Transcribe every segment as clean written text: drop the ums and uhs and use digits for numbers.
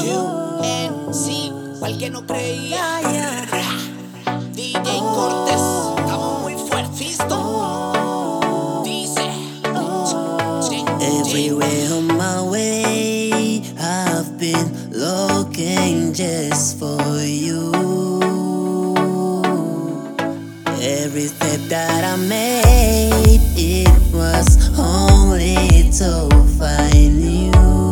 QNC, cual que no creía. DJ Cortés, estamos muy fuertistas. Dice everywhere on my way, I've been looking just for you. Every step that I made, it was only to find you.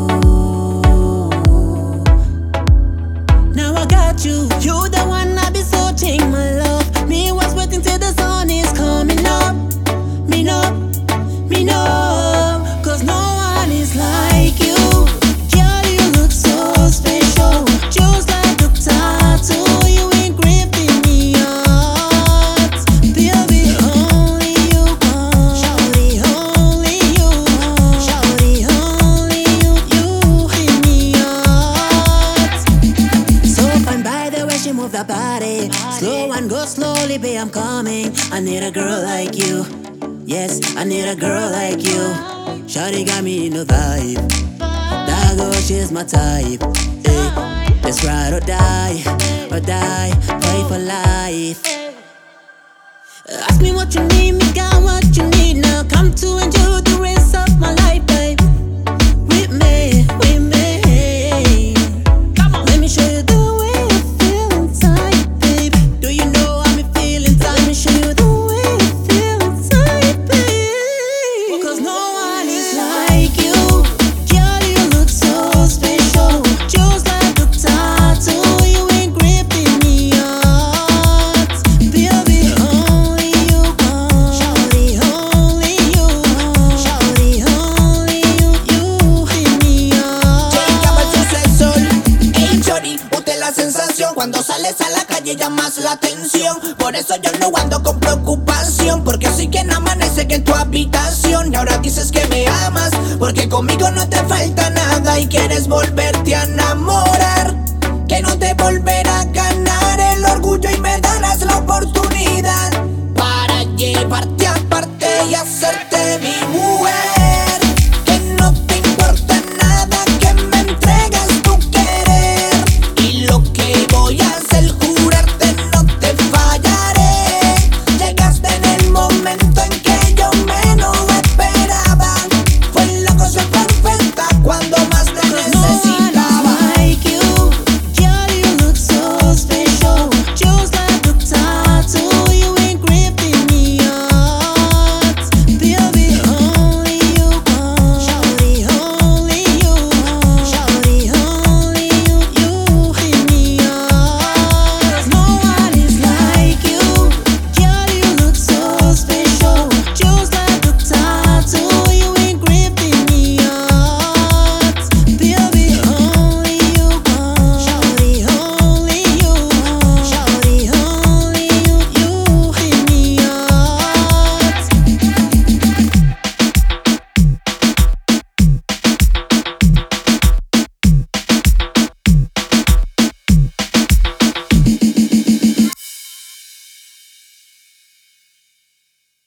Now I got you, you the one I've been searching, my love. Me was waiting till the sun is coming up. Me know, cause no one is like you. Girl, you look so special, just like a tattoo you engraved in me heart. Baby, only you, shawty, only you, shawty, only you in me heart. So fine by the way she move that body, slow and go slowly, babe, I'm coming. I need a girl like you. Yes, I need a girl like you. Shawty got me in the vibe. That girl, she's my type. Hey, let's ride or die, play for life. Ask me what you need, me got what you need. Now come to enjoy the rest of my life, babe. With me, with me. Let me show you the way I feel inside, babe. Do you know how me feel inside? Let me show you the way I feel inside, babe. Cause no one is like you. Girl, you look so special, just like a tattoo you engraved in me heart. Baby, only you, shawty, only you, shawty, only you in me heart. llama el sucesor. Ey, Chori, usted la sensación. Cuando sales a la calle llamas la atención. Por eso yo no ando con preocupación, porque soy quien amanece que en tu habitación. Y ahora dices que me amas, porque conmigo no te falta nada y quieres volverte a enamorar. Que no te volverás